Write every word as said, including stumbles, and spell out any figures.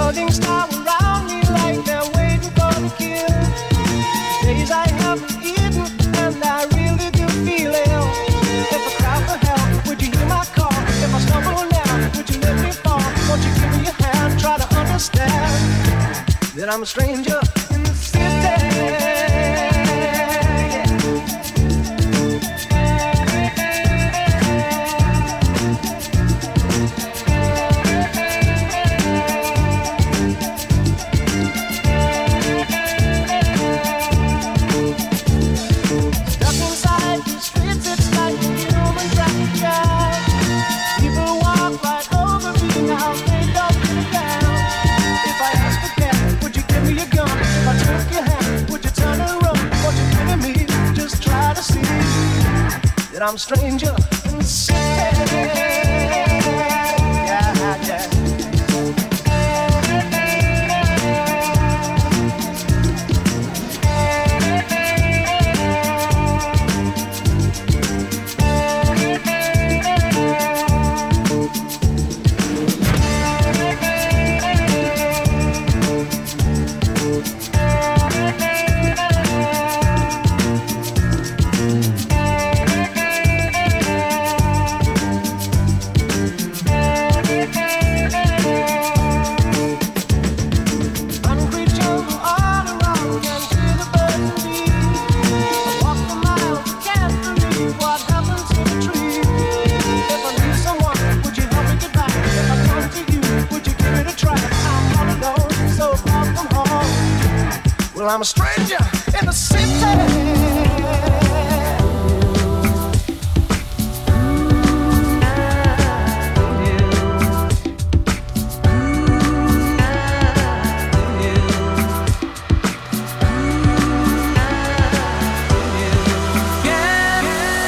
buzzing star around me like they're waiting for the kill. Days I haven't eaten and I really do feel ill. If I cry for help, would you hear my call? If I stumble now, would you let me fall? Won't you give me your hand, try to understand that I'm a stranger in the city. I'm a stranger in the city. Yeah, yeah. I'm a stranger in the city.